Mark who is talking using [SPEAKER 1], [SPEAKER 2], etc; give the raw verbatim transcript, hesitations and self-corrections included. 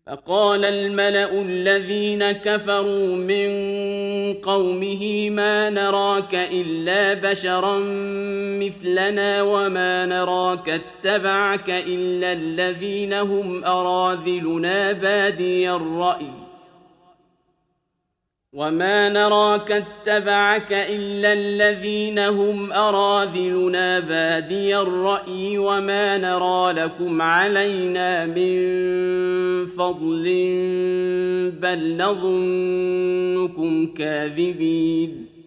[SPEAKER 1] فقال الملأ الذين كفروا من قومه ما نراك إلا بشرا مثلنا وما نراك اتبعك إلا الذين هم أراذلنا بادي الرأي وما نراك اتبعك إلا الذين هم أراذلنا بادي الرأي وما نرى لكم علينا من فضل بل نظنكم كاذبين